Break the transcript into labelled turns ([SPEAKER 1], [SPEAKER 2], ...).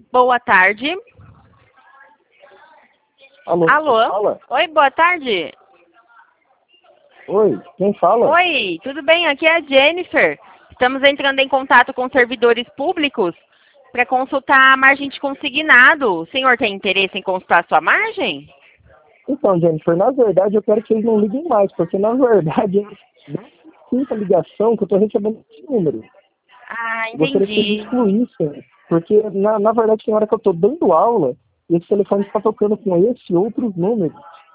[SPEAKER 1] Boa tarde.
[SPEAKER 2] Alô?
[SPEAKER 1] Alô?
[SPEAKER 2] Fala?
[SPEAKER 1] Oi, boa tarde.
[SPEAKER 2] Oi, quem fala?
[SPEAKER 1] Oi, tudo bem? Aqui é a Jennifer. Estamos entrando em contato com servidores públicos para consultar a margem de consignado. O senhor tem interesse em consultar a sua margem?
[SPEAKER 2] Então, Jennifer, na verdade eu quero que eles não liguem mais, porque na verdade é a quinta ligação que eu estou recebendo esse número.
[SPEAKER 1] Ah,
[SPEAKER 2] Gostaria que eles
[SPEAKER 1] entendi.
[SPEAKER 2] excluíssem, porque na verdade tem hora que eu estou dando aula e esse telefone está tocando com esse e outros números.